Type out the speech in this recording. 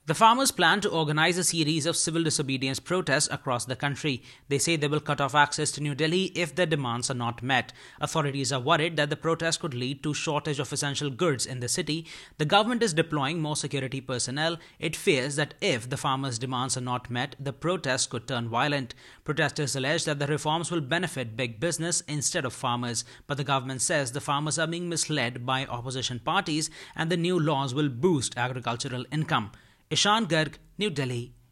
The farmers plan to organize a series of civil disobedience protests across the country. They say they will cut off access to New Delhi if their demands are not met. Authorities are worried that the protest could lead to shortage of essential goods in the city. The government is deploying more security personnel. It fears that if the farmers' demands are not met, the protests could turn violent. Protesters allege that the reforms will benefit big business instead of farmers, but the government says the farmers are being misled by opposition parties and the new laws will boost agricultural income. Ishan Garg, New Delhi.